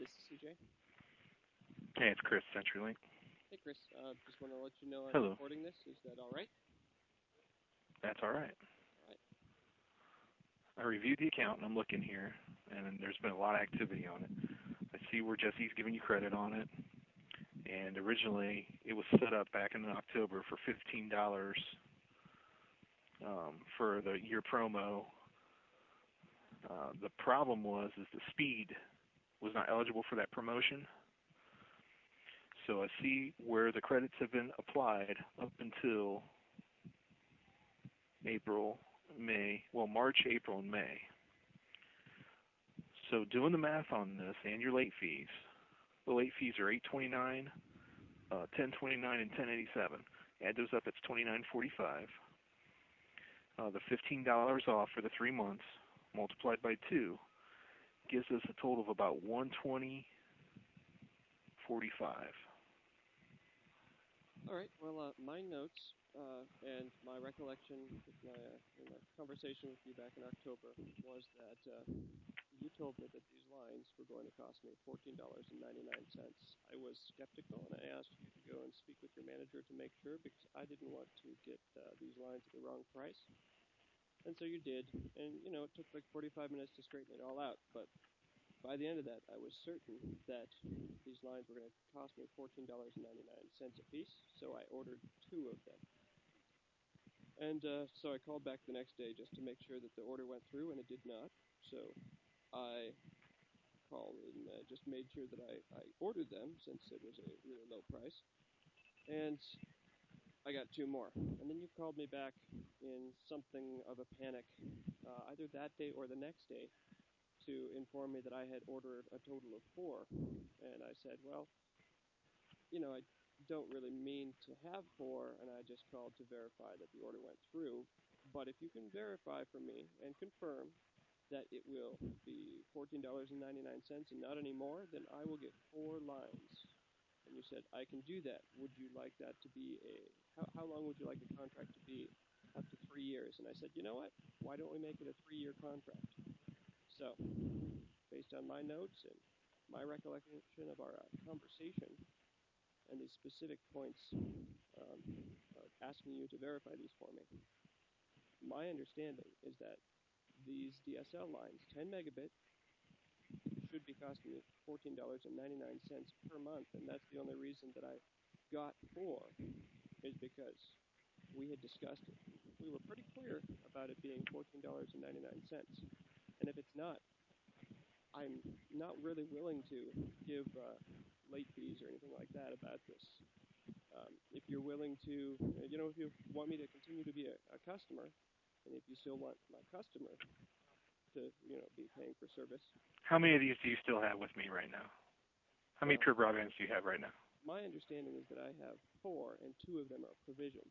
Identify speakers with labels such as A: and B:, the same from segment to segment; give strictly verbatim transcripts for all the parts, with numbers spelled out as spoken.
A: This is C J.
B: Hey, it's Chris, CenturyLink.
A: Hey, Chris. Uh, just want to let you know I'm
B: Hello.
A: recording this. Is that all right?
B: That's all right.
A: All right.
B: I reviewed the account, and I'm looking here, and there's been a lot of activity on it. I see where Jesse's giving you credit on it, and originally it was set up back in October for fifteen dollars um, for the year promo. Uh, the problem was is the speed was not eligible for that promotion. So I see where the credits have been applied up until April, May, well, March, April, and May. So doing the math on this and your late fees, the late fees are eight twenty-nine, uh, ten twenty-nine, and ten eighty-seven. Add those up, it's twenty-nine forty-five. Uh, the fifteen dollars off for the three months multiplied by two gives us a total of about one twenty forty-five.
A: All right. Well, uh, my notes uh, and my recollection with my, uh, in my conversation with you back in October was that uh, you told me that these lines were going to cost me fourteen dollars and ninety-nine cents. I was skeptical, and I asked you to go and speak with your manager to make sure because I didn't want to get uh, these lines at the wrong price. And so you did, and you know it took like forty-five minutes to straighten it all out. But by the end of that, I was certain that these lines were going to cost me fourteen dollars and ninety-nine cents a piece. So I ordered two of them, and uh, so I called back the next day just to make sure that the order went through, and it did not. So I called and uh, just made sure that I, I ordered them since it was a really low price, and I got two more. And then you called me back in something of a panic, uh, either that day or the next day, to inform me that I had ordered a total of four. And I said, well, you know, I don't really mean to have four, and I just called to verify that the order went through. But if you can verify for me and confirm that it will be fourteen dollars and ninety-nine cents and not any more, then I will get four lines. And you said, I can do that. Would you like that to be a, how, how long would you like the contract to be? Up to three years. And I said, you know what? Why don't we make it a three-year contract? So, based on my notes and my recollection of our uh, conversation and the specific points um, of asking you to verify these for me, my understanding is that these D S L lines, ten megabit, should be costing me fourteen dollars and ninety-nine cents per month, and that's the only reason that I got four is because we had discussed it. We were pretty clear about it being fourteen dollars and ninety-nine cents, and if it's not, I'm not really willing to give uh, late fees or anything like that about this. Um, if you're willing to, you know, if you want me to continue to be a, a customer, and if you still want my customer to, you know, be paying for service.
B: How many of these do you still have with me right now? How many
A: Well,
B: Pure Broadbands do you have right now?
A: my understanding is that I have four, and two of them are provisioned.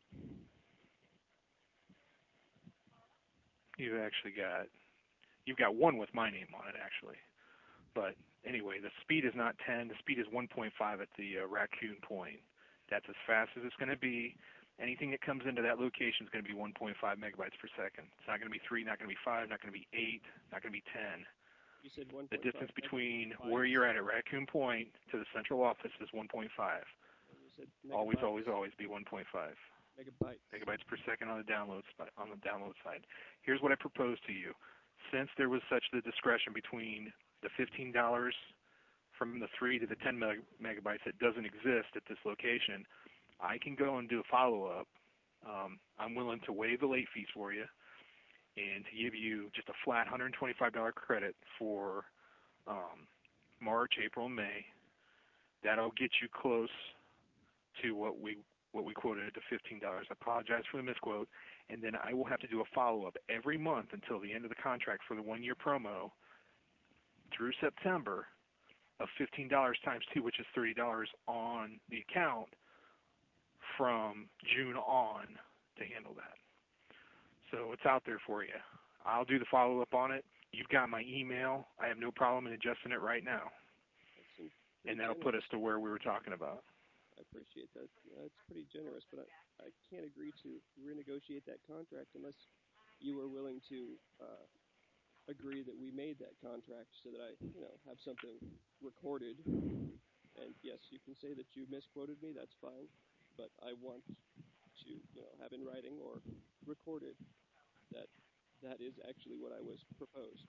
B: You've actually got, you've got one with my name on it, actually. But anyway, the speed is not ten. The speed is one point five at the uh, Raccoon Point. That's as fast as it's going to be. Anything that comes into that location is going to be one point five megabytes per second. It's not going to be three, not going to be five, not going to be eight, not going to be ten.
A: You said one
B: The
A: point five
B: distance between
A: megabytes.
B: where you're at at Raccoon Point to the central office is one point five.
A: And you said
B: Always,
A: megabytes.
B: always, always be one point five.
A: Megabytes.
B: Megabytes per second on the download on the download side. Here's what I propose to you. Since there was such the discretion between the fifteen dollars from the three to the ten meg megabytes that doesn't exist at this location, I can go and do a follow-up. Um, I'm willing to waive the late fees for you and to give you just a flat one hundred twenty-five dollars credit for um, March, April, and May. That'll get you close to what we what we quoted at the fifteen dollars. I apologize for the misquote. And then I will have to do a follow-up every month until the end of the contract for the one-year promo through September of fifteen dollars times two, which is thirty dollars on the account from June on to handle that. So it's out there for you. I'll do the follow-up on it. You've got my email. I have no problem in adjusting it right now.
A: That
B: and that'll
A: generous.
B: put us to where we were talking about.
A: I appreciate that. That's pretty generous, but I, I can't agree to renegotiate that contract unless you are willing to uh, agree that we made that contract so that I, you know, have something recorded. And yes, you can say that you misquoted me. That's fine, but I want to, you know, have in writing or recorded that that is actually what I was proposed.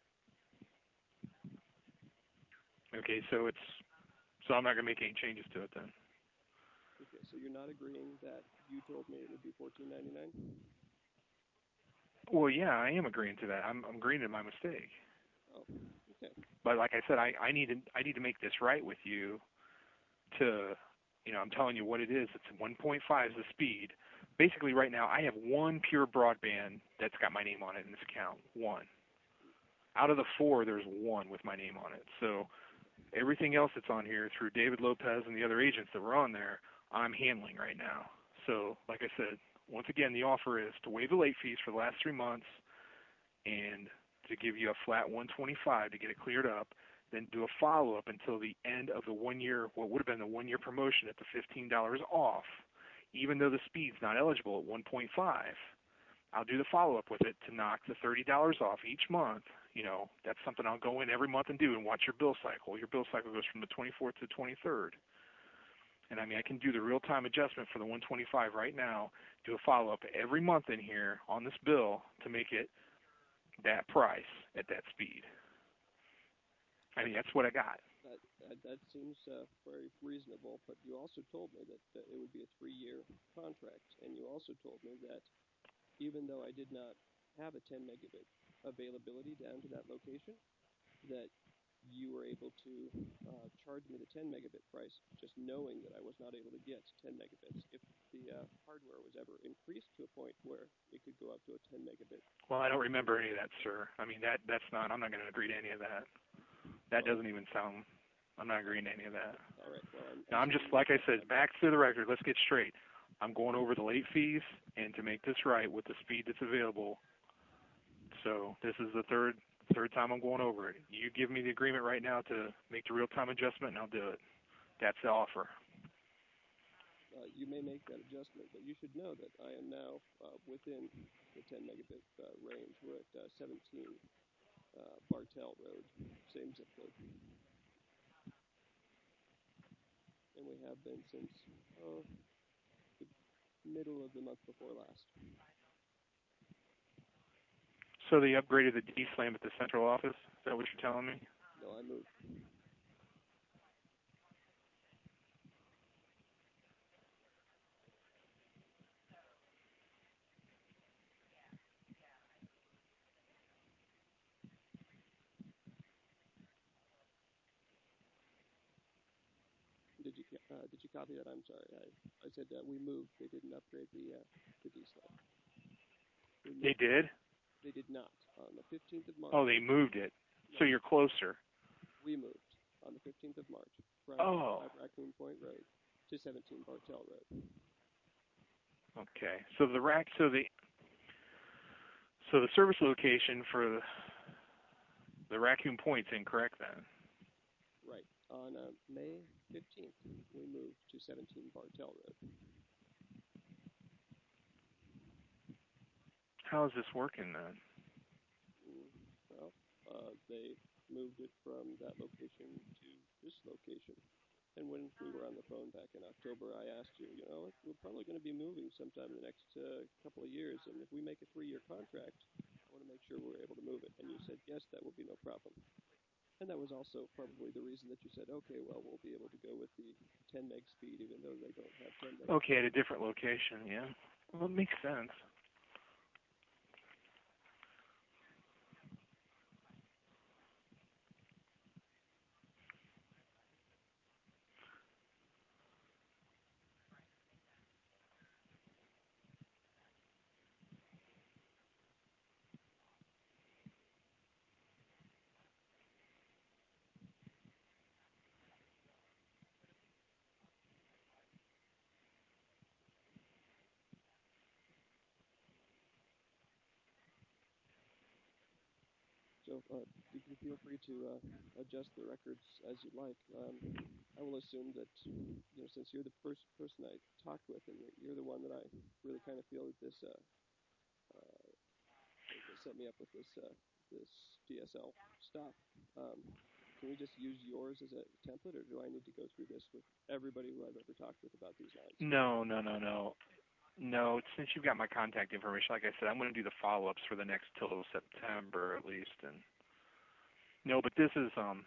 B: Okay, so it's so I'm not gonna make any changes to it then.
A: Okay, so you're not agreeing that you told me it would be fourteen ninety nine?
B: Well, yeah, I am agreeing to that. I'm, I'm agreeing to my mistake.
A: Oh, okay.
B: But like I said, I, I need to I need to make this right with you. To, you know, I'm telling you what it is. It's one point five is the speed. Basically, right now I have one pure broadband that's got my name on it in this account. One. Out of the four, there's one with my name on it. So everything else that's on here through David Lopez and the other agents that were on there, I'm handling right now. So, like I said, once again, the offer is to waive the late fees for the last three months and to give you a flat one twenty-five to get it cleared up, then do a follow-up until the end of the one-year, what would have been the one-year promotion at the fifteen dollars off, even though the speed's not eligible at one point five. I'll do the follow-up with it to knock the thirty dollars off each month. You know, that's something I'll go in every month and do and watch your bill cycle. Your bill cycle goes from the twenty-fourth to the twenty-third. And I mean, I can do the real-time adjustment for the one twenty-five right now, do a follow-up every month in here on this bill to make it that price at that speed. I mean, that's what I got.
A: That that, that seems uh, very reasonable, but you also told me that, that it would be a three-year contract, and you also told me that even though I did not have a ten megabit availability down to that location, that you were able to uh, charge me the ten megabit price, just knowing that I was not able to get ten megabits. If the uh, hardware was ever increased to a point where it could go up to a ten megabit.
B: Well, I don't remember any of that, sir. I mean, that that's not. I'm not going to agree to any of that. That doesn't even sound. I'm not agreeing to any of that.
A: All right. Well, I'm,
B: now, I'm just like I said. Back to the record. Let's get straight. I'm going over the late fees and to make this right with the speed that's available. So this is the third third time I'm going over it. You give me the agreement right now to make the real-time adjustment, and I'll do it. That's the offer.
A: Uh, you may make that adjustment, but you should know that I am now uh, within the ten megabit uh, range. We're at uh, seventeen uh, Bartell Road, same zip code. And we have been since oh, the middle of the month before last.
B: So they upgraded the D-Slam at the central office? Is that what you're telling me?
A: No, I moved. Did you uh, did you copy that? I'm sorry. I, I said uh, we moved. They didn't upgrade the uh, the D-Slam.
B: They did?
A: They did not. On the fifteenth of March.
B: Oh, they moved it.
A: No,
B: so you're closer.
A: We moved on the fifteenth of March from
B: oh.
A: five Raccoon Point Road to seventeen Bartell Road.
B: Okay. So the rack, so the so the service location for the, the Raccoon Point's incorrect then.
A: Right. On uh, May fifteenth, we moved to seventeen Bartell Road.
B: How is this working then?
A: Mm, well, uh, they moved it from that location to this location. And when we were on the phone back in October, I asked you, you know, we're probably going to be moving sometime in the next uh, couple of years, and if we make a three-year contract, I want to make sure we're able to move it. And you said, yes, that will be no problem. And that was also probably the reason that you said, okay, well, we'll be able to go with the ten meg speed, even though they don't have ten meg.
B: Okay, at a different location, yeah. Well, it makes sense.
A: So uh, you can feel free to uh, adjust the records as you like. Um, I will assume that, you know, since you're the first person I talked with, and you're the one that I really kind of feel that this uh, uh, set me up with this uh, this D S L stop. Um, can we just use yours as a template, or do I need to go through this with everybody who I've ever talked with about these lines?
B: No, no, no, no. No, since you've got my contact information, like I said, I'm going to do the follow-ups for the next till September at least. And no, but this is um.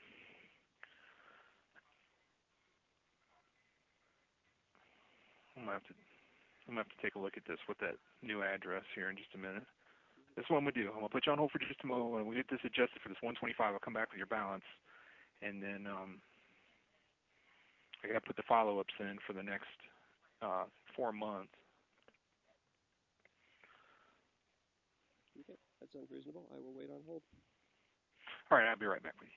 B: I'm gonna have to I'm gonna have to take a look at this with that new address here in just a minute. This is what I'm gonna do. I'm gonna put you on hold for just a moment. When we get this adjusted for this one twenty-five, I'll come back with your balance, and then um, I gotta put the follow-ups in for the next uh, four months.
A: Okay, that sounds reasonable. I will wait on hold.
B: All right, I'll be right back with you.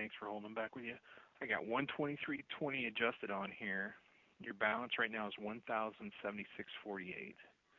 B: Thanks for holding them back with you. I got one twenty-three twenty adjusted on here. Your balance right now is one thousand seventy-six forty-eight.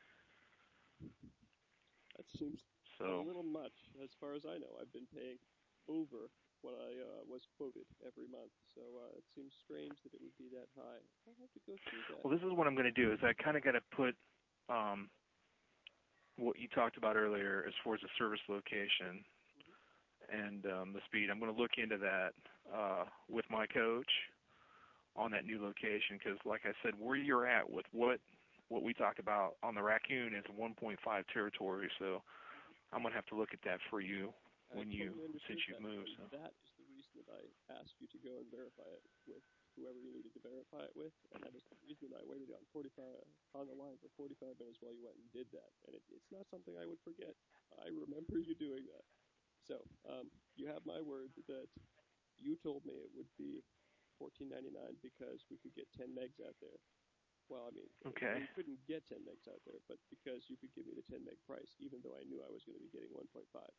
A: That seems a
B: So
A: little much, as far as I know. I've been paying over what I uh, was quoted every month, so uh, it seems strange that it would be that high. I'll have to go through that.
B: well, this is what I'm going to do. Is I kind of got to put um, what you talked about earlier as far as the service location and um, the speed. I'm going to look into that uh, with my coach on that new location because, like I said, where you're at with what what we talked about on the Raccoon is one point five territory. So I'm going to have to look at that for you when
A: I
B: you
A: totally
B: since you've
A: that,
B: moved.
A: and
B: So.
A: that is the reason that I asked you to go and verify it with whoever you needed to verify it with, and that is the reason that I waited on forty-five on the line for forty-five minutes while you went and did that. And it, it's not something I would forget. I remember you doing that. So um, you have my word that you told me it would be fourteen ninety-nine because we could get ten megs out there. Well, I mean,
B: Okay.
A: we couldn't get ten megs out there, but because you could give me the ten meg price, even though I knew I was going to be getting one point five.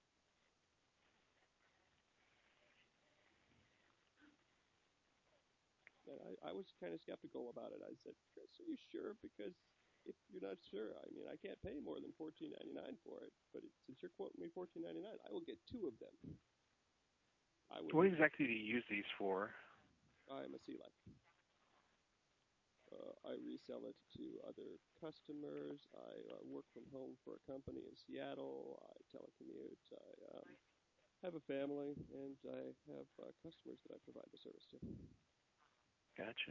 A: And I, I was kind of skeptical about it. I said, Chris, are you sure? Because if you're not sure, I mean, I can't pay more than fourteen ninety-nine for it. But it, since you're quoting me fourteen ninety-nine, I will get two of them. I would.
B: What exactly do you use these for?
A: I'm a C L E C. Uh, I resell it to other customers. I uh, work from home for a company in Seattle. I telecommute. I um, have a family, and I have uh, customers that I provide the service to.
B: Gotcha.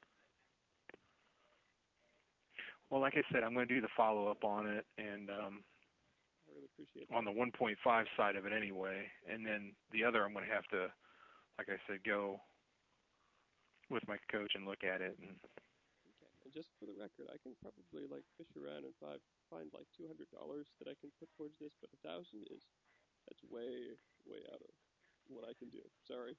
B: Well, like I said, I'm going to do the follow-up on it, and um,
A: I really appreciate
B: on
A: that.
B: the one point five side of it anyway, and then the other I'm going to have to, like I said, go with my coach and look at it. And
A: Okay. And just for the record, I can probably like fish around and find find like two hundred dollars that I can put towards this, but a thousand is that's way way out of what I can do. Sorry.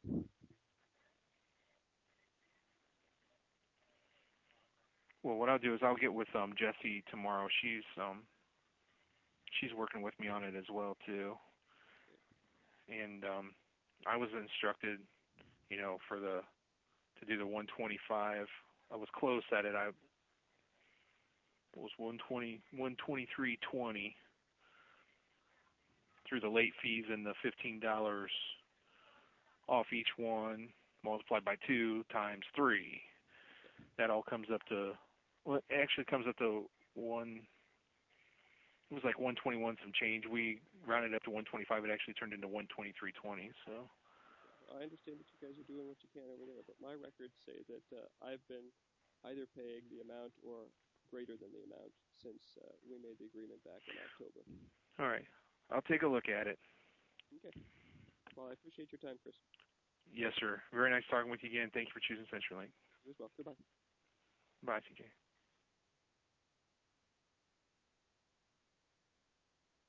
B: well, what I'll do is I'll get with um Jessie tomorrow. She's um she's working with me on it as well too, and um I was instructed, you know, for the to do the one twenty-five. I was close at it. I it was one twenty, one twenty-three twenty through the late fees and the fifteen dollars off each one multiplied by two times three. That all comes up to, well, it actually comes up to one, it was like one twenty-one some change. We rounded up to one twenty-five. It actually turned into one twenty-three twenty. So
A: I understand that you guys are doing what you can over there, but my records say that uh, I've been either paying the amount or greater than the amount since uh, we made the agreement back in October.
B: all right, I'll take a look at it.
A: Okay. Well, I appreciate your time, Chris.
B: Yes, sir. Very nice talking with you again. Thank you for choosing CenturyLink.
A: You as well. Goodbye.
B: Bye, C J.